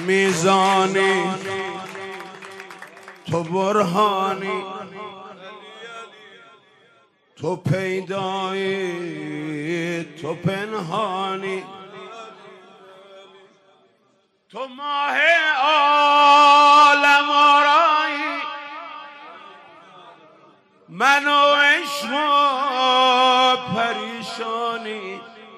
میزانی تو برهانی تو پیدایی تو پنهانی تو ماه عالم آرایی من و عشق و پریشانی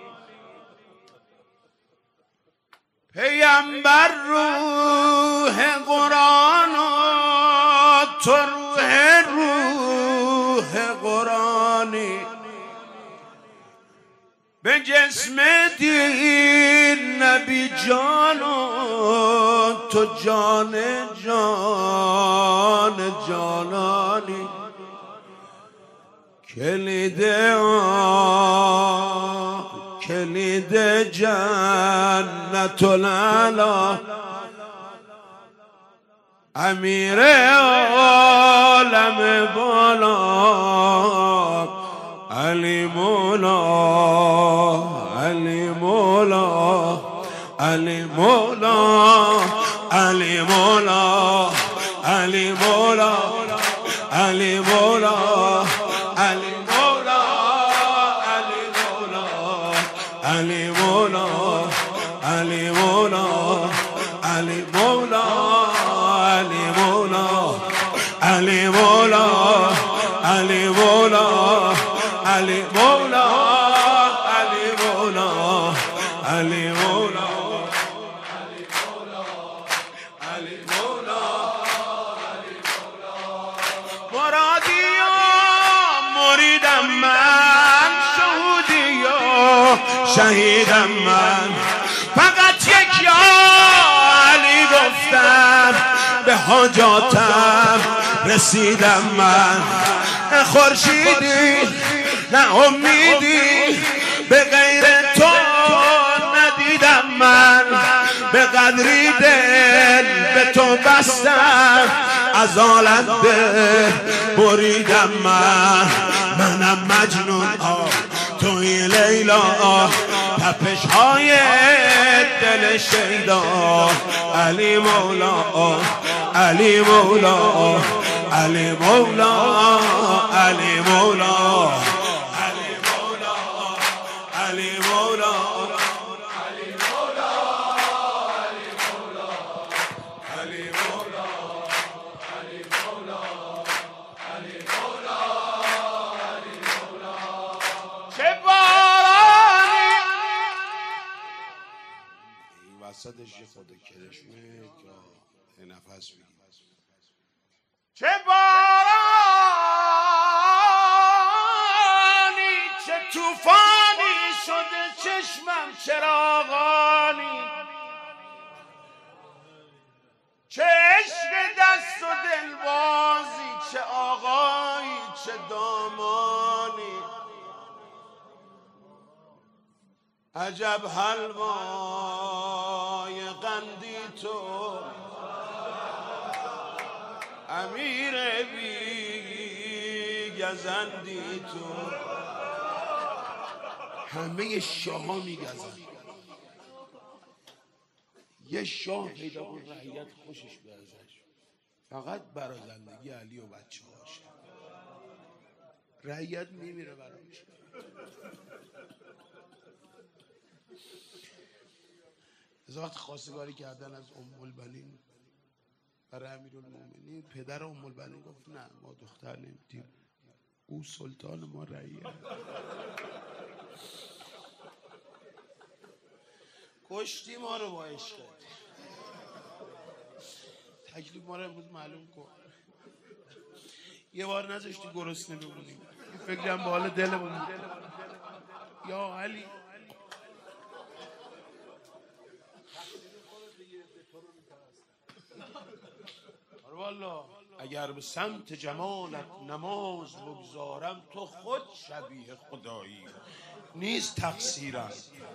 پیامبر روح قرآن و تو روح قرآنی به جسم دین نبی جان و تو جان جان جانانی کلید جنت العلا امیر عالم بالا علی مولا علی مولا علی مولا علی مولا علی مولا علی مولا علی مولا علی مولا علی مولا علی مولا علی مولا علی مولا علی مولا علی مولا علی مولا علی مولا علی مولا مرادی و مریدم من شهودی و شهیدم من فقط یک یا علی گفتم به حاجاتم رسیدم من خورشیدی نه امیدی به غیر تو ندیدم من به قدری دل به تو بستم از عالم بریدم منم مجنون توی لیلا تپش های دل شیدا علی مولا علی مولا علی مولا علی مولا علی مولا علی مولا علی مولا علی مولا علی مولا علی مولا علی مولا چه بارانی این وسطش یه خود کرشمه که نفس بگیر چه بارانی چه طوفانی شده چشمم چراغانی چه عشق دست و دلبازی چه آقایی چه دامانی عجب حلوای قندی تو امیر بی گزندی تو همه شاه ها می گزند یه شاه پیدا کن رعیت خوشش به ازش فقط برازندگی علی و بچه هاش رعیت میمیره براش از وقت خواستگاری کردن از ام البنین برای امیرالمومنین پدر ام البنین گفت نه ما دختر نمیدیم او سلطان ما رعیت کشتی ما رو با عشقت تکلیف ما رو امروز معلوم کن یه بار نذاشتی گرسنه بمونیم فکرم به حال دلمون بود یا علی والا اگر به سمت جمالت نماز بگذارم تو خود شبیه خدایی نیست تقصیرم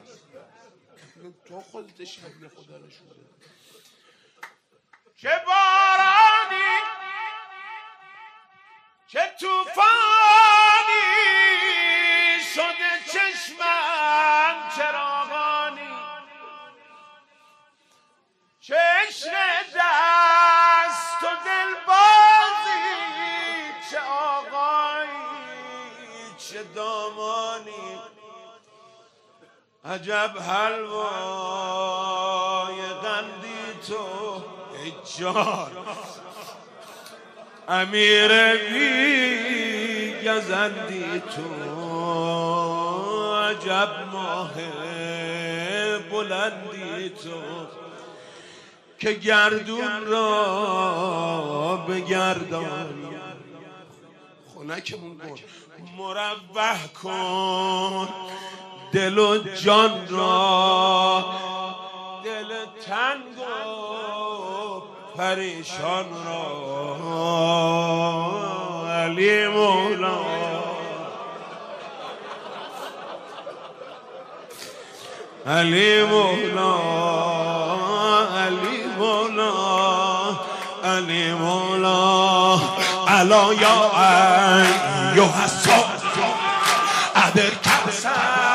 تو خودت شبیه خدا نشون بده چه بارانی چه طوفانی شده چشمم چراغانی چه عجب حلوای قندی تو ای جان امیر بی گزندی تو عجب ماه بلندی تو که گردون را بگردانی خونکمون برد مروح کن دل و جان را دل تنگ و پریشان را علی مولا علی مولا علی مولا علی مولا الا یا ایها الصافی ادر کسل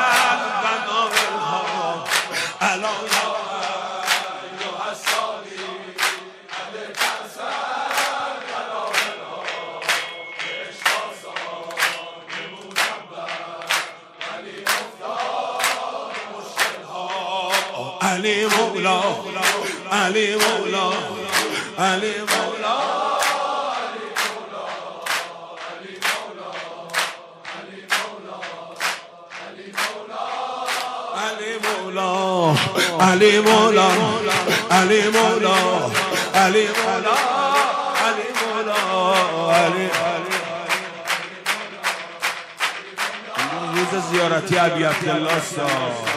بناها الا یا ایها الصافی ادر کسل بناها اشتاسان مدبر علی مفتاح مشکلها علی مولا علی مولا علی مولا علی مولا علی مولا علی مولا علی مولا علی روز زیارتی ابی عبدالله